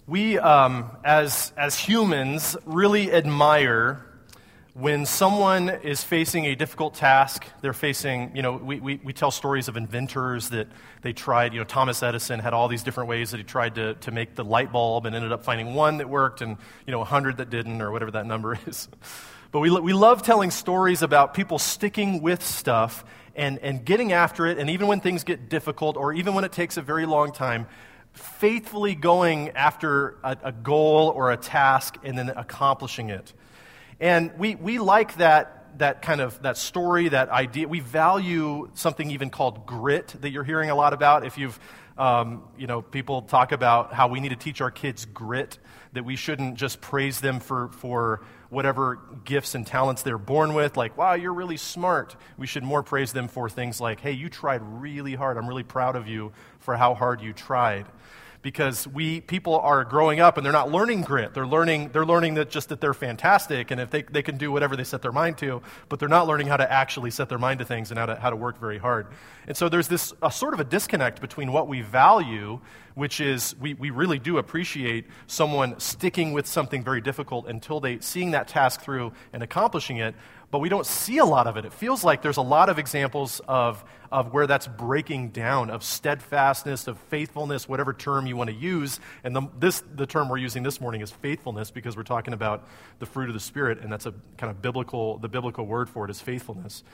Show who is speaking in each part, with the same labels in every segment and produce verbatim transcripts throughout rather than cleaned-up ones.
Speaker 1: We, um, as as humans, really admire when someone is facing a difficult task. They're facing, you know, we, we, we tell stories of inventors that they tried. You know, Thomas Edison had all these different ways that he tried to, to make the light bulb and ended up finding one that worked and, you know, a hundred that didn't, or whatever that number is. But we, we love telling stories about people sticking with stuff and, and getting after it, and even when things get difficult, or even when it takes a very long time, faithfully going after a, a goal or a task and then accomplishing it. And we, we like that that kind of that story, that idea. We value something even called grit that you're hearing a lot about. If you've, um, you know, people talk about how we need to teach our kids grit, that we shouldn't just praise them for, for whatever gifts and talents they're born with, like, wow, you're really smart. We should more praise them for things like, hey, you tried really hard. I'm really proud of you for how hard you tried. Because we people are growing up and they're not learning grit. They're learning they're learning that just that they're fantastic and if they they can do whatever they set their mind to, but they're not learning how to actually set their mind to things and how to how to work very hard. And so there's this a sort of a disconnect between what we value, which is we, we really do appreciate someone sticking with something very difficult until they seeing that task through and accomplishing it, but we don't see a lot of it. It feels like there's a lot of examples of, of where that's breaking down, of steadfastness, of faithfulness, whatever term you want to use. And the, this, the term we're using this morning is faithfulness, because we're talking about the fruit of the Spirit, and that's a kind of biblical, the biblical word for it is faithfulness.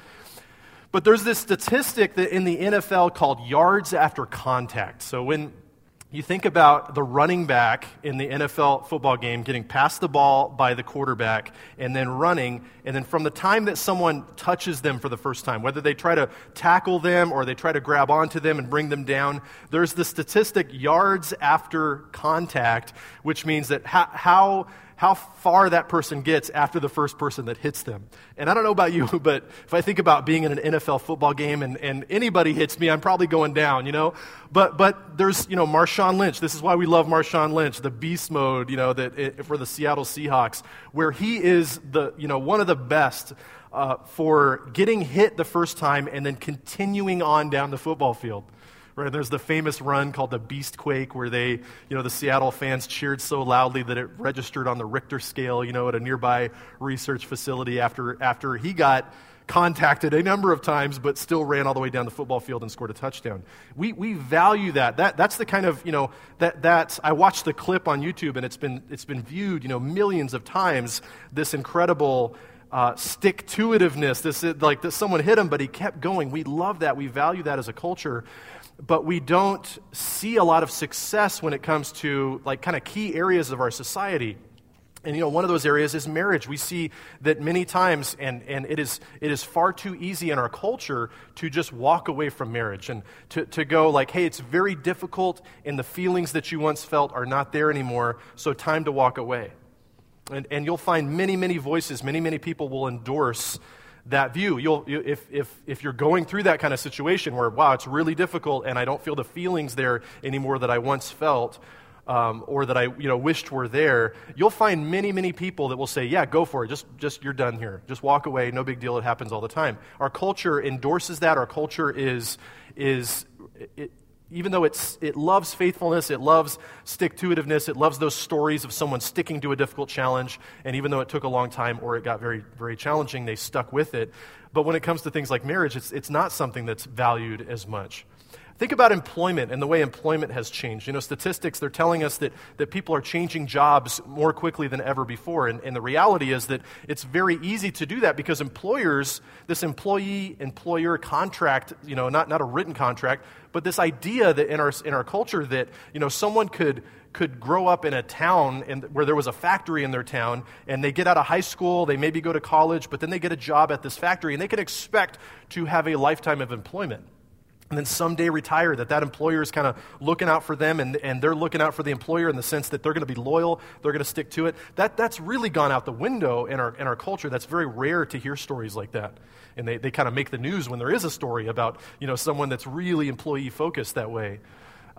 Speaker 1: But there's this statistic that in the N F L called yards after contact. So when you think about the running back in the N F L football game getting past the ball by the quarterback and then running, and then from the time that someone touches them for the first time, whether they try to tackle them or they try to grab onto them and bring them down, there's the statistic yards after contact, which means that how, how how far that person gets after the first person that hits them. And I don't know about you, but if I think about being in an N F L football game and, and anybody hits me, I'm probably going down, you know? But but there's, you know, Marshawn Lynch. This is why we love Marshawn Lynch, the beast mode, you know, that it, for the Seattle Seahawks, where he is the, you know, one of the best uh, for getting hit the first time and then continuing on down the football field. Right, there's the famous run called the Beast Quake, where they, you know, the Seattle fans cheered so loudly that it registered on the Richter scale, you know, at a nearby research facility after after he got contacted a number of times, but still ran all the way down the football field and scored a touchdown. We we value that. That that's the kind of, you know, that that I watched the clip on YouTube and it's been it's been viewed, you know, millions of times. This incredible Uh, stick-to-itiveness, this like that someone hit him, but he kept going. We love that. We value that as a culture, but we don't see a lot of success when it comes to like kind of key areas of our society. And you know, one of those areas is marriage. We see that many times, and, and it is it is far too easy in our culture to just walk away from marriage and to, to go like, hey, it's very difficult, and the feelings that you once felt are not there anymore, so time to walk away. And, and you'll find many, many voices, many, many people will endorse that view. You'll, you, if, if, if you're going through that kind of situation where, wow, it's really difficult and I don't feel the feelings there anymore that I once felt, um, or that I you know wished were there, you'll find many, many people that will say, yeah, go for it. Just, just you're done here. Just walk away. No big deal. It happens all the time. Our culture endorses that. Our culture is is. It, Even though it's it loves faithfulness, it loves stick-to-itiveness, it loves those stories of someone sticking to a difficult challenge, and even though it took a long time or it got very, very challenging, they stuck with it. But when it comes to things like marriage, it's it's not something that's valued as much. Think about employment and the way employment has changed. You know, statistics, they're telling us that, that people are changing jobs more quickly than ever before. And, and the reality is that it's very easy to do that because employers, this employee-employer contract, you know, not, not a written contract, but this idea that in our in our culture that, you know, someone could could grow up in a town and where there was a factory in their town, and they get out of high school, they maybe go to college, but then they get a job at this factory, and they can expect to have a lifetime of employment. And then someday retire, that that employer is kind of looking out for them, and, and they're looking out for the employer in the sense that they're going to be loyal, they're going to stick to it. That That's really gone out the window in our in our culture. That's very rare to hear stories like that. And they, they kind of make the news when there is a story about, you know, someone that's really employee-focused that way. Um,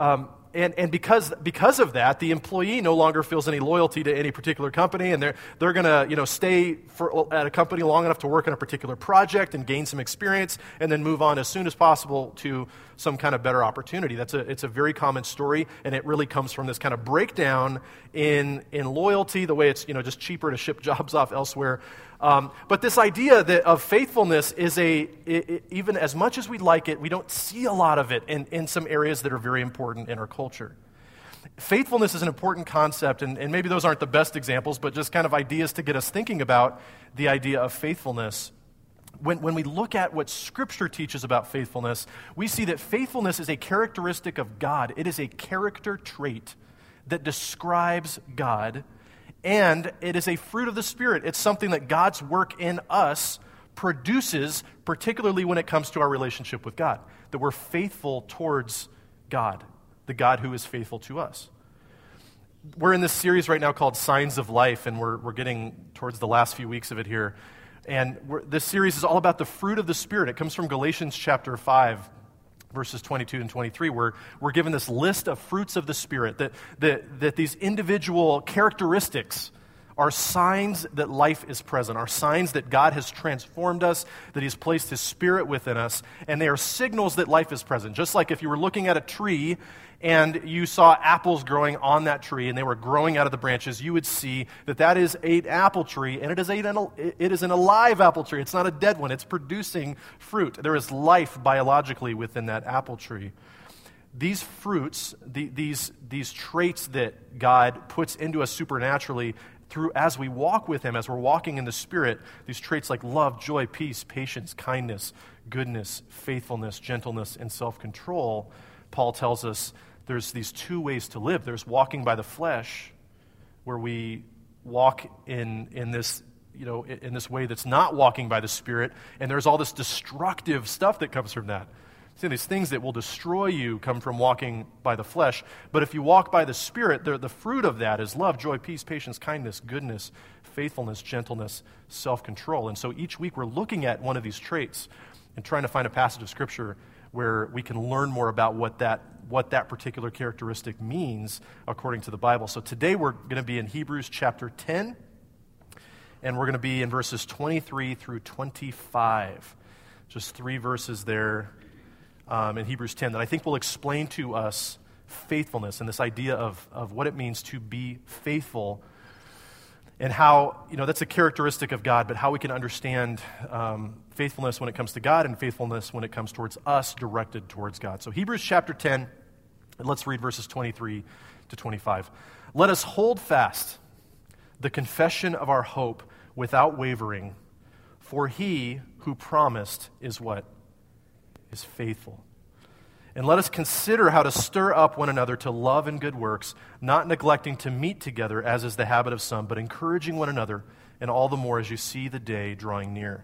Speaker 1: and and because because of that, the employee no longer feels any loyalty to any particular company, and they're they're going to you know stay for, at a company long enough to work on a particular project and gain some experience, and then move on as soon as possible to some kind of better opportunity. That's a it's a very common story, and it really comes from this kind of breakdown in in loyalty, the way it's you know just cheaper to ship jobs off elsewhere. Um, but this idea that of faithfulness is a, it, it, even as much as we like it, we don't see a lot of it in, in some areas that are very important in our culture. Faithfulness is an important concept, and, and maybe those aren't the best examples, but just kind of ideas to get us thinking about the idea of faithfulness. When, when we look at what Scripture teaches about faithfulness, we see that faithfulness is a characteristic of God. It is a character trait that describes God, and it is a fruit of the Spirit. It's something that God's work in us produces, particularly when it comes to our relationship with God, that we're faithful towards God, the God who is faithful to us. We're in this series right now called Signs of Life, and we're, we're getting towards the last few weeks of it here. And we're, this series is all about the fruit of the Spirit. It comes from Galatians chapter five, verses twenty-two and twenty-three, where we're given this list of fruits of the Spirit, that, that, that these individual characteristics are signs that life is present, are signs that God has transformed us, that He's placed His Spirit within us, and they are signals that life is present. Just like if you were looking at a tree and you saw apples growing on that tree and they were growing out of the branches, you would see that that is an apple tree, and it is, a, it is an alive apple tree. It's not a dead one. It's producing fruit. There is life biologically within that apple tree. These fruits, the, these, these traits that God puts into us supernaturally through as we walk with Him, as we're walking in the Spirit, these traits like love, joy, peace, patience, kindness, goodness, faithfulness, gentleness, and self-control, Paul tells us there's these two ways to live. There's walking by the flesh, where we walk in, in this you know, in this way that's not walking by the Spirit, and there's all this destructive stuff that comes from that. See, these things that will destroy you come from walking by the flesh. But if you walk by the Spirit, the, the fruit of that is love, joy, peace, patience, kindness, goodness, faithfulness, gentleness, self-control. And so each week we're looking at one of these traits and trying to find a passage of Scripture where we can learn more about what that what that particular characteristic means according to the Bible. So today we're going to be in Hebrews chapter ten, and we're going to be in verses twenty-three through twenty-five. Just three verses there. Um, in Hebrews ten, that I think will explain to us faithfulness and this idea of, of what it means to be faithful, and how, you know, that's a characteristic of God, but how we can understand um, faithfulness when it comes to God and faithfulness when it comes towards us, directed towards God. So Hebrews chapter ten, and let's read verses twenty-three to twenty-five. Let us hold fast the confession of our hope without wavering, for He who promised is what? Is faithful. And let us consider how to stir up one another to love and good works, not neglecting to meet together, as is the habit of some, but encouraging one another, and all the more as you see the day drawing near.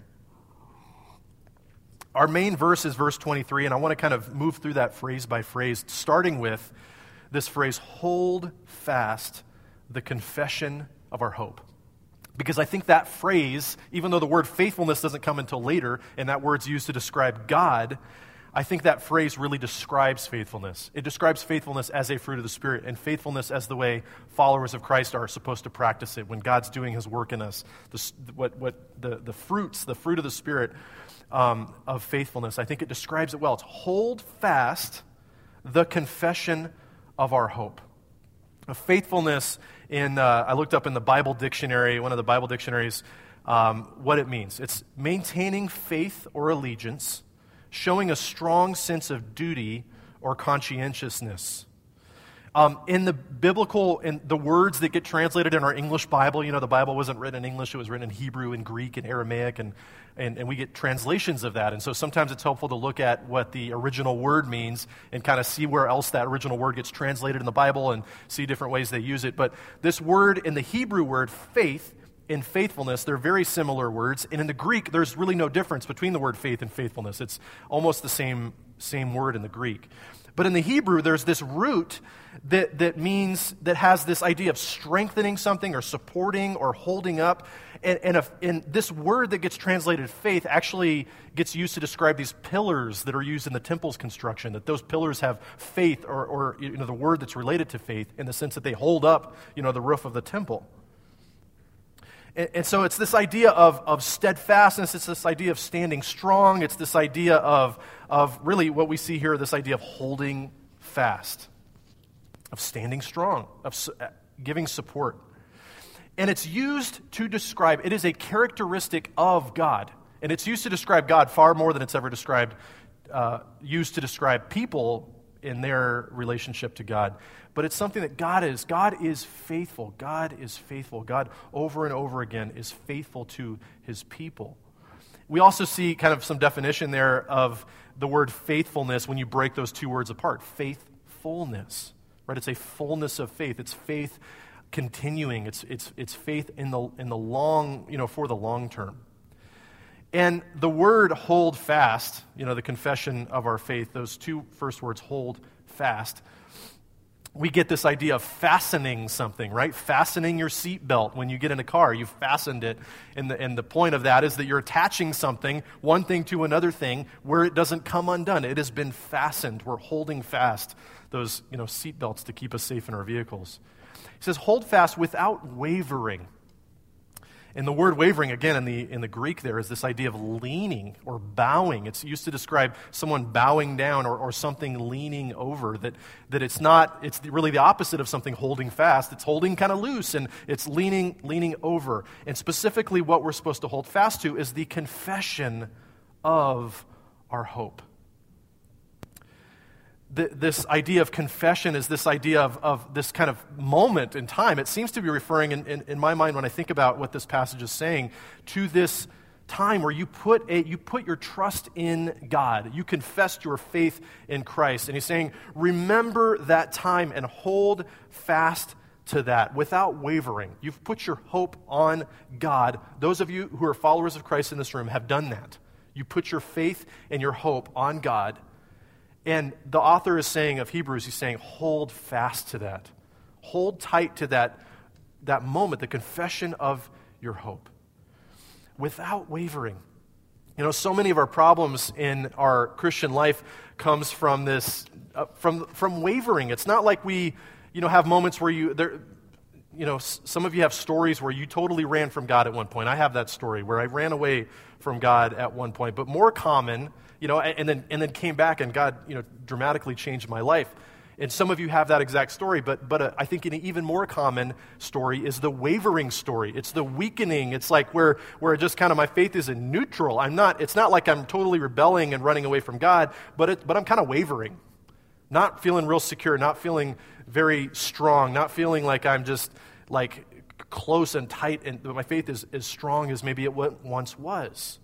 Speaker 1: Our main verse is verse twenty-three, and I want to kind of move through that phrase by phrase, starting with this phrase, hold fast the confession of our hope. Because I think that phrase, even though the word faithfulness doesn't come until later, and that word's used to describe God, I think that phrase really describes faithfulness. It describes faithfulness as a fruit of the Spirit, and faithfulness as the way followers of Christ are supposed to practice it when God's doing His work in us. The, what, what, the, the fruits, the fruit of the Spirit um, of faithfulness, I think it describes it well. It's hold fast the confession of our hope. Faithfulness, in uh, I looked up in the Bible dictionary, one of the Bible dictionaries, um, what it means. It's maintaining faith or allegiance, showing a strong sense of duty or conscientiousness. Um, in the biblical, in the words that get translated in our English Bible, you know, the Bible wasn't written in English, it was written in Hebrew and Greek and Aramaic, and, and, and we get translations of that. And so sometimes it's helpful to look at what the original word means and kind of see where else that original word gets translated in the Bible and see different ways they use it. But this word, in the Hebrew word, faith, and faithfulness, they're very similar words. And in the Greek, there's really no difference between the word faith and faithfulness. It's almost the same, same word in the Greek. But in the Hebrew, there's this root that, that means, that has this idea of strengthening something or supporting or holding up. And, and, if, and this word that gets translated faith actually gets used to describe these pillars that are used in the temple's construction, that those pillars have faith or, or you know, the word that's related to faith in the sense that they hold up, you know, the roof of the temple. And, and so it's this idea of, of steadfastness, it's this idea of standing strong, it's this idea of, of really what we see here, this idea of holding fast, of standing strong, of su- giving support. And it's used to describe, it is a characteristic of God. And it's used to describe God far more than it's ever described, uh, used to describe people in their relationship to God. But it's something that God is. God is faithful. God is faithful. God, over and over again, is faithful to his people. We also see kind of some definition there of the word faithfulness when you break those two words apart. Faithfulness, right? It's a fullness of faith. It's faith continuing. It's it's it's faith in the in the long, you know, for the long term. And the word hold fast, you know, the confession of our faith, those two first words, hold fast, we get this idea of fastening something, right? Fastening your seatbelt when you get in a car. You've fastened it. And the, and the point of that is that you're attaching something, one thing to another thing, where it doesn't come undone. It has been fastened. We're holding fast those, you know, seatbelts to keep us safe in our vehicles. He says, hold fast without wavering. And the word wavering, again, in the in the Greek there, is this idea of leaning or bowing. It's used to describe someone bowing down or, or something leaning over, that, that it's not, it's really the opposite of something holding fast. It's holding kind of loose, and it's leaning, leaning over. And specifically what we're supposed to hold fast to is the confession of our hope. This idea of confession is this idea of, of this kind of moment in time. It seems to be referring, in, in, in my mind, when I think about what this passage is saying, to this time where you put a, you put your trust in God. You confessed your faith in Christ. And he's saying, remember that time and hold fast to that without wavering. You've put your hope on God. Those of you who are followers of Christ in this room have done that. You put your faith and your hope on God. And the author is saying of Hebrews, he's saying, hold fast to that. Hold tight to that, that moment, the confession of your hope, without wavering. You know, so many of our problems in our Christian life comes from this, uh, from from wavering. It's not like we, you know, have moments where you, there, you know, s- some of you have stories where you totally ran from God at one point. I have that story where I ran away from God at one point. But more common, you know, and then and then came back and God, you know, dramatically changed my life. And some of you have that exact story, but but uh, I think an even more common story is the wavering story. It's the weakening. It's like where where just kind of my faith is in neutral. I'm not. It's not like I'm totally rebelling and running away from God, but it, but I'm kind of wavering, not feeling real secure, not feeling very strong, not feeling like I'm just like close and tight, and my faith is as strong as maybe it once was.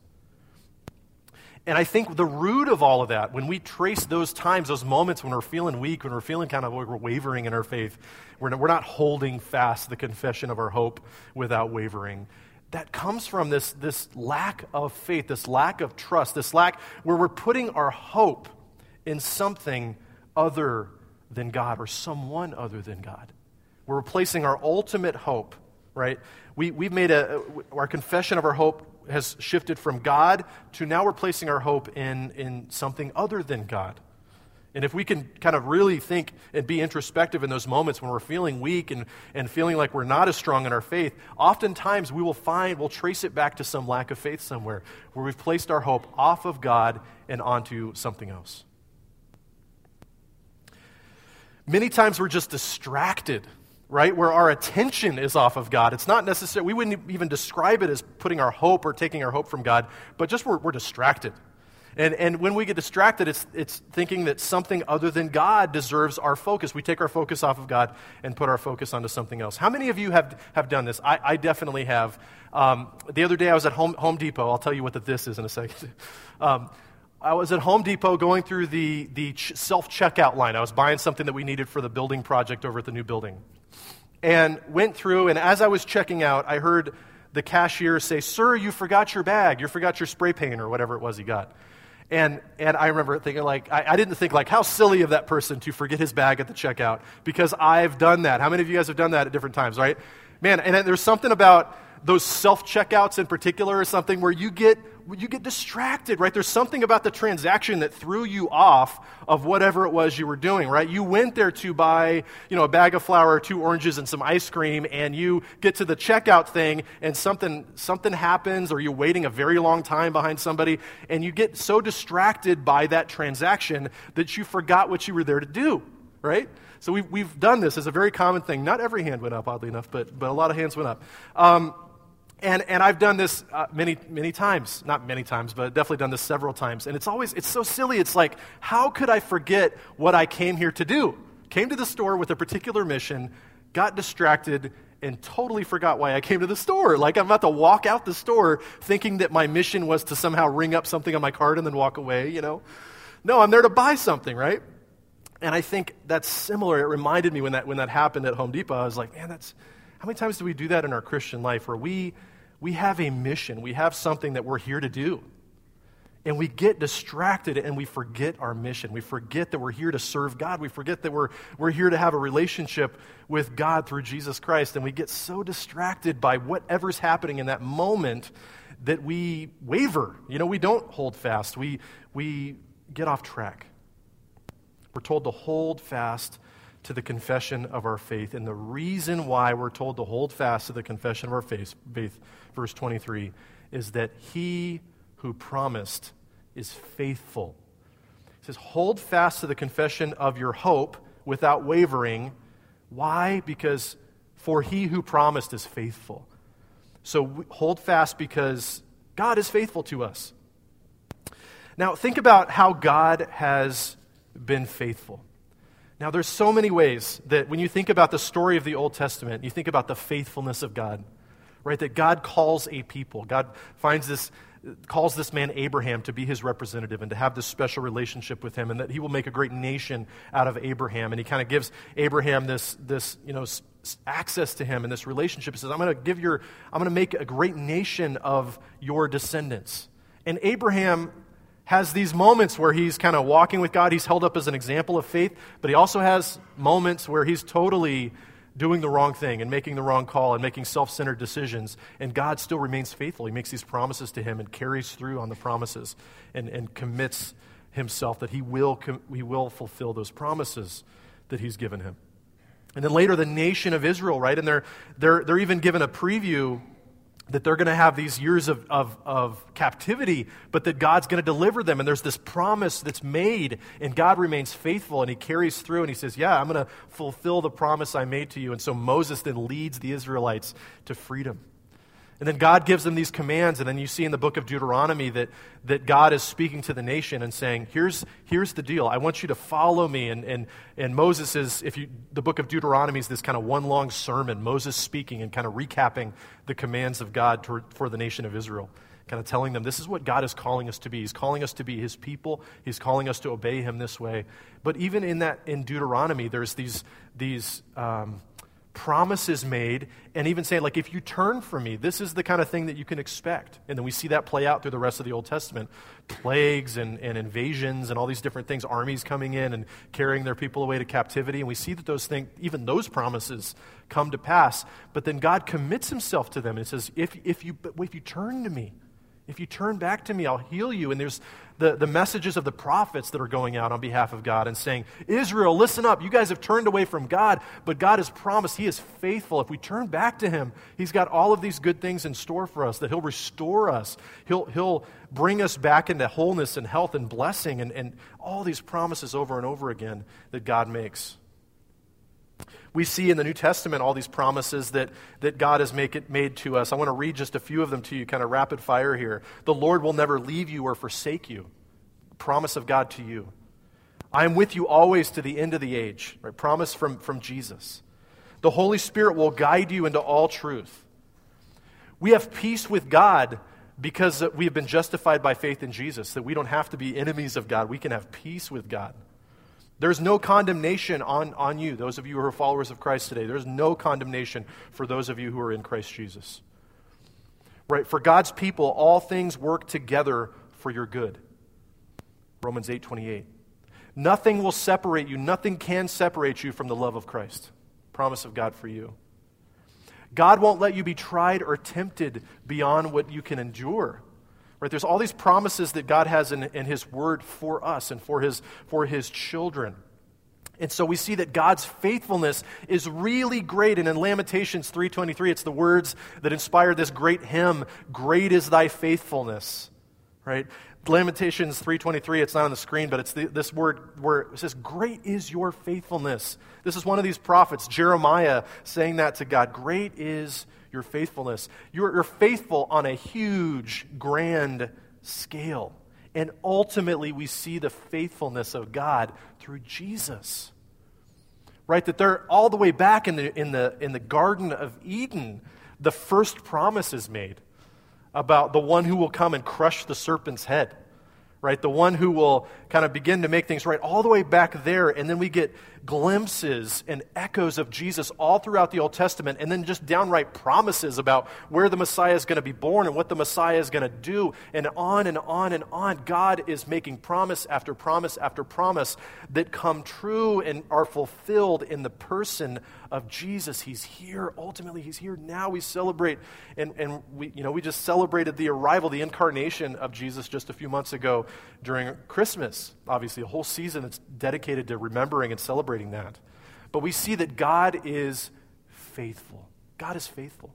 Speaker 1: And I think the root of all of that, when we trace those times, those moments when we're feeling weak, when we're feeling kind of like we're wavering in our faith, we're not, we're not holding fast the confession of our hope without wavering, that comes from this, this lack of faith, this lack of trust, this lack where we're putting our hope in something other than God or someone other than God. We're replacing our ultimate hope, right? We, we've made a, our confession of our hope has shifted from God to now we're placing our hope in, in something other than God. And if we can kind of really think and be introspective in those moments when we're feeling weak and, and feeling like we're not as strong in our faith, oftentimes we will find, we'll trace it back to some lack of faith somewhere where we've placed our hope off of God and onto something else. Many times we're just distracted, right, where our attention is off of God. It's not necessary, we wouldn't even describe it as putting our hope or taking our hope from God, but just we're, we're distracted. And and when we get distracted, it's it's thinking that something other than God deserves our focus. We take our focus off of God and put our focus onto something else. How many of you have, have done this? I, I definitely have. Um, the other day I was at Home, Home Depot. I'll tell you what the this is in a second. Um, I was at Home Depot going through the, the ch- self-checkout line. I was buying something that we needed for the building project over at the new building. And went through, and as I was checking out, I heard the cashier say, "Sir, you forgot your bag. You forgot your spray paint," or whatever it was he got. And and I remember thinking, like, I, I didn't think, like, how silly of that person to forget his bag at the checkout, because I've done that. How many of you guys have done that at different times, right? Man, and there's something about those self-checkouts in particular or something where you get you get distracted, right? There's something about the transaction that threw you off of whatever it was you were doing, right? You went there to buy, you know, a bag of flour, two oranges, and some ice cream, and you get to the checkout thing, and something something happens, or you're waiting a very long time behind somebody, and you get so distracted by that transaction that you forgot what you were there to do, right? So we've, we've done this as a very common thing. Not every hand went up, oddly enough, but but a lot of hands went up. Um, And and I've done this uh, many, many times. Not many times, but definitely done this several times. And it's always, it's so silly. It's like, how could I forget what I came here to do? Came to the store with a particular mission, got distracted, and totally forgot why I came to the store. Like, I'm about to walk out the store thinking that my mission was to somehow ring up something on my card and then walk away, you know? No, I'm there to buy something, right? And I think that's similar. It reminded me when that when that happened at Home Depot. I was like, man, that's, how many times do we do that in our Christian life where we we have a mission, we have something that we're here to do, and we get distracted and we forget our mission. We forget that we're here to serve God. We forget that we're we're here to have a relationship with God through Jesus Christ, and we get so distracted by whatever's happening in that moment that we waver. You know, we don't hold fast. We we get off track. We're told to hold fast to the confession of our faith. And the reason why we're told to hold fast to the confession of our faith, faith, verse twenty-three, is that he who promised is faithful. It says, hold fast to the confession of your hope without wavering. Why? Because for he who promised is faithful. So hold fast because God is faithful to us. Now, think about how God has been faithful. Now, there's so many ways that when you think about the story of the Old Testament, you think about the faithfulness of God, right? That God calls a people. God finds this, calls this man Abraham to be his representative and to have this special relationship with him, and that he will make a great nation out of Abraham. And he kind of gives Abraham this, this, you know, access to him and this relationship. He says, I'm going to give your, I'm going to make a great nation of your descendants. And Abraham has these moments where he's kind of walking with God. He's held up as an example of faith, but he also has moments where he's totally doing the wrong thing and making the wrong call and making self-centered decisions, and God still remains faithful. He makes these promises to him and carries through on the promises and, and commits himself that he will, he will fulfill those promises that he's given him. And then later, the nation of Israel, right? And they're, they're, they're even given a preview that they're going to have these years of, of, of captivity, but that God's going to deliver them. And there's this promise that's made, and God remains faithful, and he carries through, and he says, yeah, I'm going to fulfill the promise I made to you. And so Moses then leads the Israelites to freedom. And then God gives them these commands, and then you see in the book of Deuteronomy that, that God is speaking to the nation and saying, here's, here's the deal. I want you to follow me. And, and, and Moses is, if you, the book of Deuteronomy is this kind of one long sermon, Moses speaking and kind of recapping the commands of God to, for the nation of Israel, kind of telling them this is what God is calling us to be. He's calling us to be his people. He's calling us to obey him this way. But even in that, in Deuteronomy, there's these, these, um, promises made, and even saying, like, if you turn from me, this is the kind of thing that you can expect. And then we see that play out through the rest of the Old Testament. Plagues and, and invasions and all these different things, armies coming in and carrying their people away to captivity. And we see that those things, even those promises come to pass. But then God commits himself to them and says, if, if, you, if you turn to me, if you turn back to me, I'll heal you. And there's the, the messages of the prophets that are going out on behalf of God and saying, Israel, listen up. You guys have turned away from God, but God has promised he is faithful. If we turn back to him, he's got all of these good things in store for us, that he'll restore us. He'll, he'll bring us back into wholeness and health and blessing, and, and all these promises over and over again that God makes. We see in the New Testament all these promises that, that God has make it, made to us. I want to read just a few of them to you, kind of rapid fire here. The Lord will never leave you or forsake you. Promise of God to you. I am with you always to the end of the age. Right? Promise from, from Jesus. The Holy Spirit will guide you into all truth. We have peace with God because we have been justified by faith in Jesus, that we don't have to be enemies of God. We can have peace with God. There's no condemnation on, on you, those of you who are followers of Christ today. There's no condemnation for those of you who are in Christ Jesus. Right? For God's people, all things work together for your good. Romans eight twenty-eight. Nothing will separate you, nothing can separate you from the love of Christ. Promise of God for you. God won't let you be tried or tempted beyond what you can endure. Right? There's all these promises that God has in, in His Word for us and for His, for His children. And so we see that God's faithfulness is really great. And in Lamentations three twenty-three, it's the words that inspired this great hymn, "Great is thy faithfulness." Right? Lamentations three twenty-three, it's not on the screen, but it's the, this word where it says, "Great is your faithfulness." This is one of these prophets, Jeremiah, saying that to God. Great is your faithfulness. You're, you're faithful on a huge, grand scale. And ultimately, we see the faithfulness of God through Jesus. Right? That they're all the way back in the, in the, in the Garden of Eden, the first promise is made about the one who will come and crush the serpent's head. Right? The one who will kind of begin to make things right all the way back there. And then we get glimpses and echoes of Jesus all throughout the Old Testament, and then just downright promises about where the Messiah is going to be born and what the Messiah is going to do, and on and on and on. God is making promise after promise after promise that come true and are fulfilled in the person of Jesus. He's here. Ultimately, He's here now. We celebrate, and, and we, you know, we just celebrated the arrival, the incarnation of Jesus just a few months ago during Christmas. Obviously, a whole season that's dedicated to remembering and celebrating that. But we see that God is faithful. God is faithful.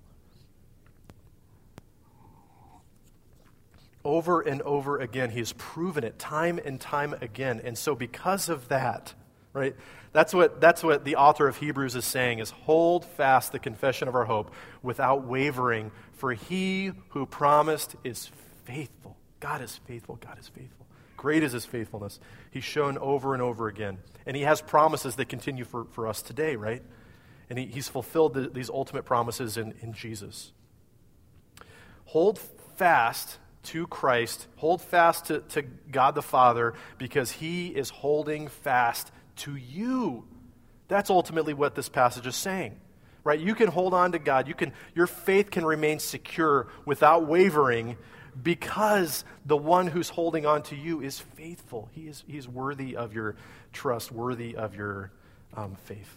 Speaker 1: Over and over again, He has proven it time and time again. And so because of that, right, that's what, that's what the author of Hebrews is saying, is hold fast the confession of our hope without wavering, for He who promised is faithful. God is faithful. God is faithful. Great is His faithfulness. He's shown over and over again. And He has promises that continue for, for us today, right? And he, He's fulfilled the, these ultimate promises in, in Jesus. Hold fast to Christ. Hold fast to, to God the Father, because He is holding fast to you. That's ultimately what this passage is saying. Right? You can hold on to God. You can, your faith can remain secure without wavering, because the one who's holding on to you is faithful. He is he's worthy of your trust, worthy of your um, faith.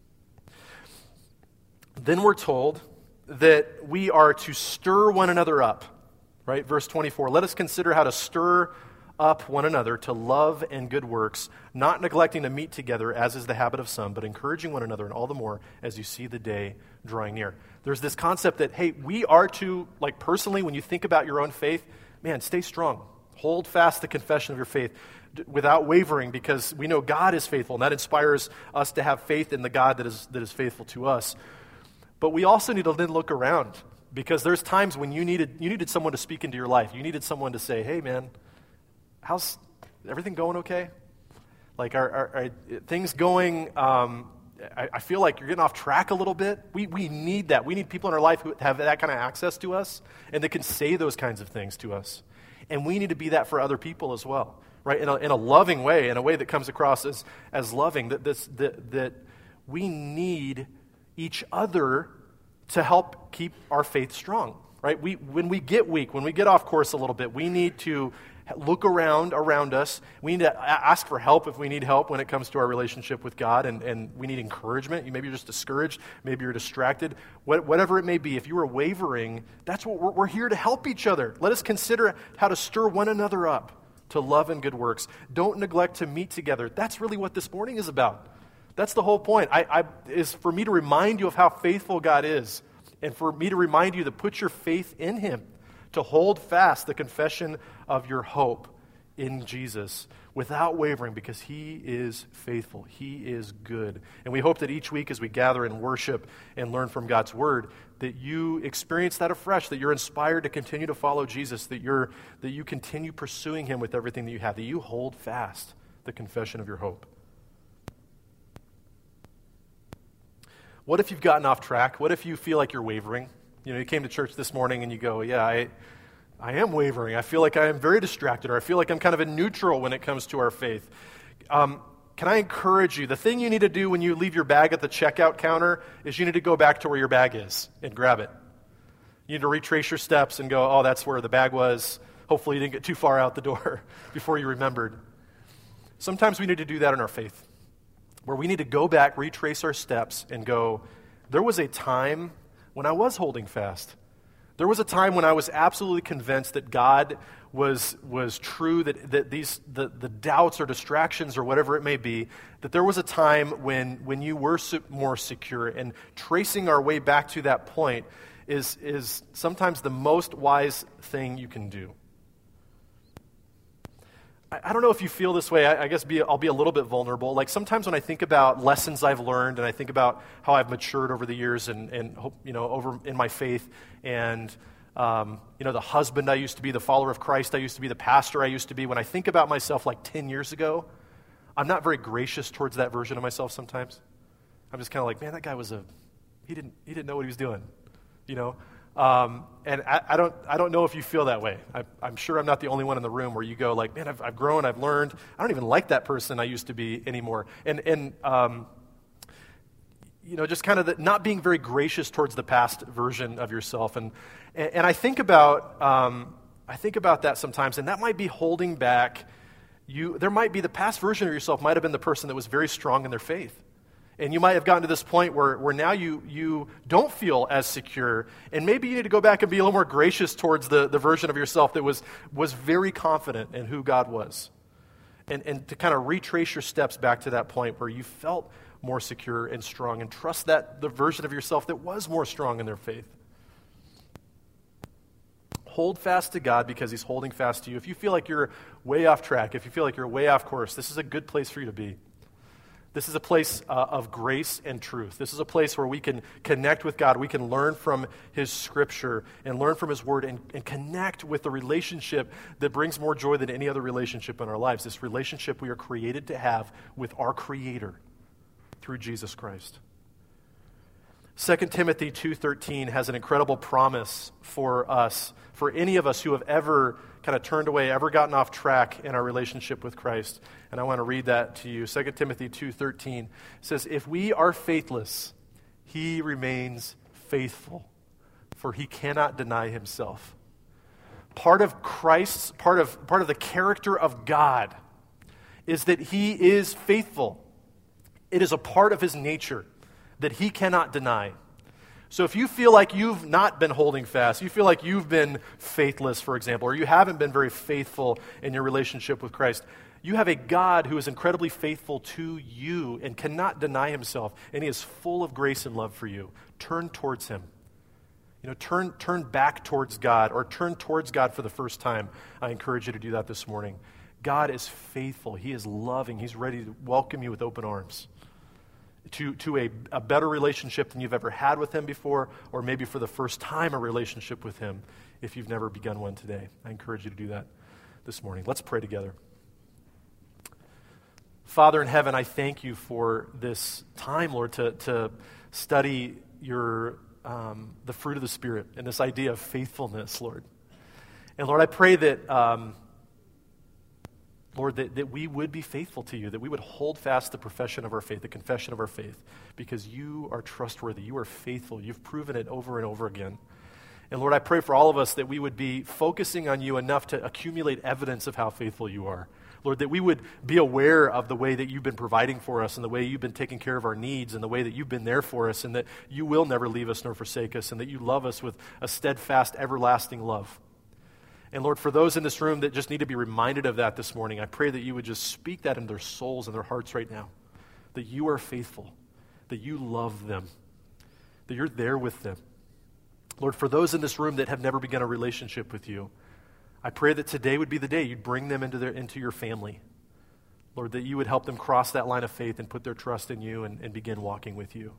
Speaker 1: Then we're told that we are to stir one another up. Right? Verse twenty-four, let us consider how to stir up one another to love and good works, not neglecting to meet together, as is the habit of some, but encouraging one another, and all the more as you see the day drawing near. There's this concept that, hey, we are to, like personally, when you think about your own faith, man, stay strong. Hold fast the confession of your faith d- without wavering, because we know God is faithful, and that inspires us to have faith in the God that is that is faithful to us. But we also need to then look around, because there's times when you needed you needed someone to speak into your life. You needed someone to say, hey, man, how's everything going okay? Like, are, are, are things going, um, I, I feel like you're getting off track a little bit. We we need that. We need people in our life who have that kind of access to us and that can say those kinds of things to us. And we need to be that for other people as well, right? In a, in a loving way, in a way that comes across as, as loving, that, this, that, that we need each other to help keep our faith strong, right? We when we get weak, when we get off course a little bit, we need to look around around us. We need to ask for help if we need help when it comes to our relationship with God, and, and we need encouragement. You, maybe you're just discouraged. Maybe you're distracted. What, whatever it may be, if you are wavering, that's what we're, we're here to help each other. Let us consider how to stir one another up to love and good works. Don't neglect to meet together. That's really what this morning is about. That's the whole point. I, I is for me to remind you of how faithful God is, and for me to remind you to put your faith in Him, to hold fast the confession of your hope in Jesus without wavering, because He is faithful. He is good. And we hope that each week as we gather and worship and learn from God's Word, that you experience that afresh, that you're inspired to continue to follow Jesus, that you're that you continue pursuing Him with everything that you have, that you hold fast the confession of your hope. What if you've gotten off track? What if you feel like you're wavering? You know, you came to church this morning and you go, yeah, I I am wavering. I feel like I am very distracted, or I feel like I'm kind of in neutral when it comes to our faith. Um, can I encourage you? The thing you need to do when you leave your bag at the checkout counter is you need to go back to where your bag is and grab it. You need to retrace your steps and go, oh, that's where the bag was. Hopefully you didn't get too far out the door before you remembered. Sometimes we need to do that in our faith, where we need to go back, retrace our steps, and go, there was a time when I was holding fast. There was a time when I was absolutely convinced that God was was true, that, that these the, the doubts or distractions or whatever it may be, that there was a time when, when you were su- more secure. And tracing our way back to that point is, is sometimes the most wise thing you can do. I don't know if you feel this way. I, I guess be, I'll be a little bit vulnerable. Like sometimes when I think about lessons I've learned and I think about how I've matured over the years and, and you know, over in my faith and, um, you know, the husband I used to be, the follower of Christ I used to be, the pastor I used to be, when I think about myself like ten years ago, I'm not very gracious towards that version of myself sometimes. I'm just kind of like, man, that guy was a, he didn't, he didn't know what he was doing, you know? Um, and I, I don't I don't know if you feel that way. I, I'm sure I'm not the only one in the room where you go like, man, I've, I've grown, I've learned. I don't even like that person I used to be anymore. And, and um, you know, just kind of the, not being very gracious towards the past version of yourself. And and, and I think about um, I think about that sometimes, and that might be holding back you. There might be the past version of yourself might have been the person that was very strong in their faith. And you might have gotten to this point where, where now you, you don't feel as secure, and maybe you need to go back and be a little more gracious towards the, the version of yourself that was, was very confident in who God was. And, and to kind of retrace your steps back to that point where you felt more secure and strong, and trust that the version of yourself that was more strong in their faith. Hold fast to God because he's holding fast to you. If you feel like you're way off track, if you feel like you're way off course, this is a good place for you to be. This is a place uh, of grace and truth. This is a place where we can connect with God. We can learn from his scripture and learn from his word and, and connect with the relationship that brings more joy than any other relationship in our lives. This relationship we are created to have with our Creator through Jesus Christ. Second Timothy two thirteen has an incredible promise for us, for any of us who have ever kind of turned away, ever gotten off track in our relationship with Christ. And I want to read that to you. Second Timothy two thirteen says, if we are faithless, he remains faithful, for he cannot deny himself. Part of Christ's, part of, part of the character of God is that he is faithful. It is a part of his nature that he cannot deny. So if you feel like you've not been holding fast, you feel like you've been faithless, for example, or you haven't been very faithful in your relationship with Christ, you have a God who is incredibly faithful to you and cannot deny himself, and he is full of grace and love for you. Turn towards him. You know, turn turn back towards God, or turn towards God for the first time. I encourage you to do that this morning. God is faithful. He is loving. He's ready to welcome you with open arms to, to a, a better relationship than you've ever had with him before, or maybe for the first time a relationship with him if you've never begun one today. I encourage you to do that this morning. Let's pray together. Father in heaven, I thank you for this time, Lord, to, to study your um, the fruit of the Spirit and this idea of faithfulness, Lord. And Lord, I pray that um, Lord, that, that we would be faithful to you, that we would hold fast the profession of our faith, the confession of our faith, because you are trustworthy, you are faithful, you've proven it over and over again. And Lord, I pray for all of us that we would be focusing on you enough to accumulate evidence of how faithful you are. Lord, that we would be aware of the way that you've been providing for us and the way you've been taking care of our needs and the way that you've been there for us and that you will never leave us nor forsake us and that you love us with a steadfast, everlasting love. And Lord, for those in this room that just need to be reminded of that this morning, I pray that you would just speak that into their souls and their hearts right now, that you are faithful, that you love them, that you're there with them. Lord, for those in this room that have never begun a relationship with you, I pray that today would be the day you'd bring them into their into your family. Lord, that you would help them cross that line of faith and put their trust in you and, and begin walking with you.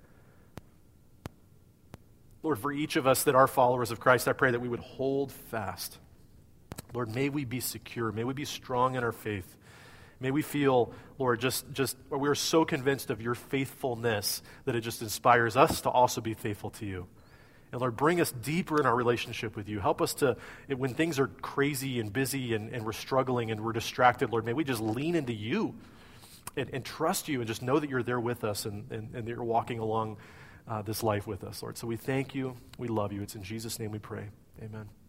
Speaker 1: Lord, for each of us that are followers of Christ, I pray that we would hold fast. Lord, may we be secure. May we be strong in our faith. May we feel, Lord, just, just we are so convinced of your faithfulness that it just inspires us to also be faithful to you. And Lord, bring us deeper in our relationship with you. Help us to, when things are crazy and busy and, and we're struggling and we're distracted, Lord, may we just lean into you and, and trust you and just know that you're there with us and, and, and that you're walking along uh, this life with us, Lord. So we thank you. We love you. It's in Jesus' name we pray. Amen.